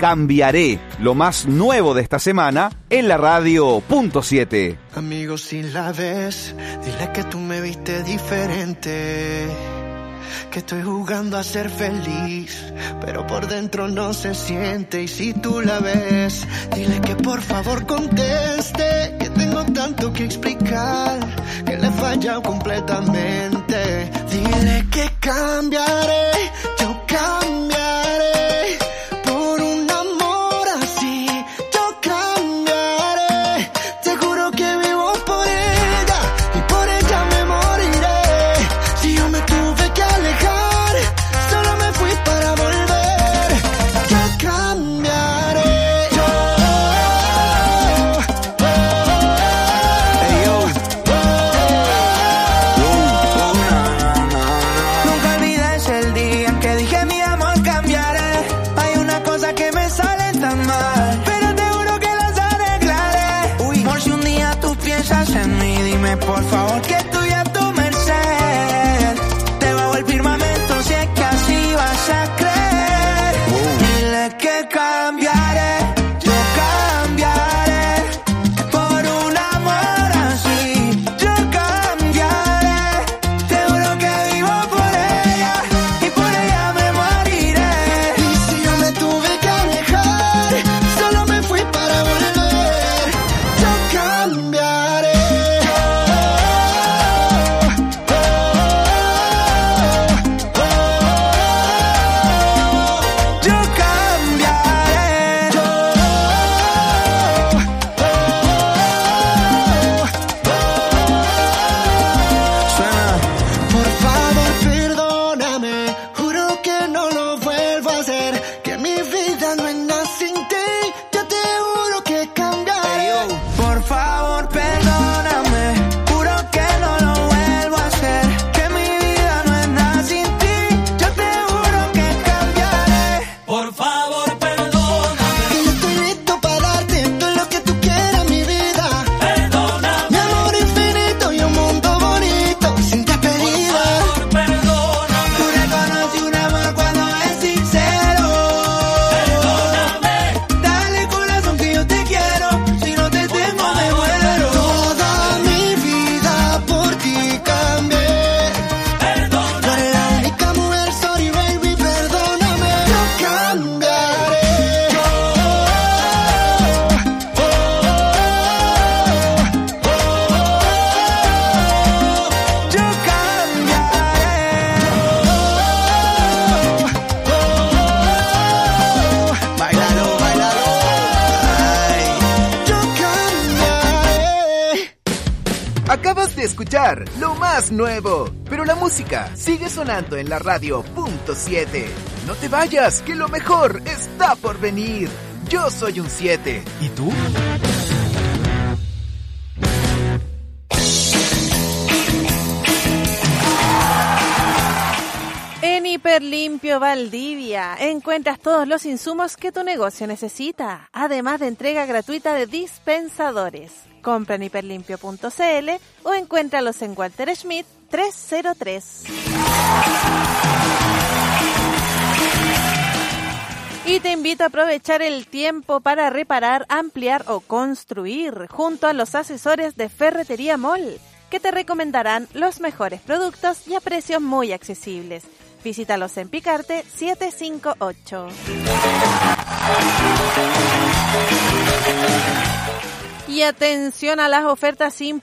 Cambiaré, lo más nuevo de esta semana en la radio .7. Amigo, si la ves, dile que tú me viste diferente, que estoy jugando a ser feliz, pero por dentro no se siente. Y si tú la ves, dile que por favor conteste, que tengo tanto que explicar, que le he fallado completamente. Dile que cambiaré, yo cambiaré por un amor así, yo cambiaré. Te juro que vivo por ella y por ella me moriré. Si yo me tuve que alejar, solo me fui para volver. Yo cambiaré. Nunca olvides el día en que dije mi amor cambiaré. Hay una cosa que me sale tan mal, pero te juro que las arreglaré. Por si un día tú piensas en mí, dime por favor que estoy a tu merced. Debajo el firmamento, si es que así vas a creer. Dile que cambiaré, yo cambiaré por un amor así. Yo cambiaré, te juro que vivo por ella y por ella me moriré. Y si yo me tuve que alejar, solo me fui para volver. Yo cambiaré. Yo cambiaré. Suena. Por favor, perdóname, juro que no lo vuelvo a hacer, que mi vida no es nada sin ti, yo te juro que cambiaré. Por favor, perdóname, juro que no lo vuelvo a hacer, que mi vida no es nada sin ti, yo te juro que cambiaré. Por favor, perdóname, Que yo estoy listo para darte todo lo que tú quieras, mi vida. perdóname, Mi amor infinito y un mundo bonito, sin despedida. perdóname. Tú reconoces un amor cuando es sincero. Perdóname. Dale corazón que yo te quiero, si no te tengo me muero. Toda mi vida por ti cambié. Tú eres la única mujer, sorry baby, perdóname. Yo cambiaré. Yo cambiaré. Bailalo, bailalo. Ay. Yo cambiaré. Acabas de escuchar lo más nuevo, pero la música sigue sonando en la radio .7. No te vayas, que lo mejor está por venir. Yo soy un 7. ¿Y tú? En Hiperlimpio Valdivia encuentras todos los insumos que tu negocio necesita, además de entrega gratuita de dispensadores. Compra en hiperlimpio.cl o encuéntralos en Walter Schmidt 303. Y te invito a aprovechar el tiempo para reparar, ampliar o construir junto a los asesores de Ferretería Mall, que te recomendarán los mejores productos y a precios muy accesibles. Visítalos en Picarte 758. Y atención a las ofertas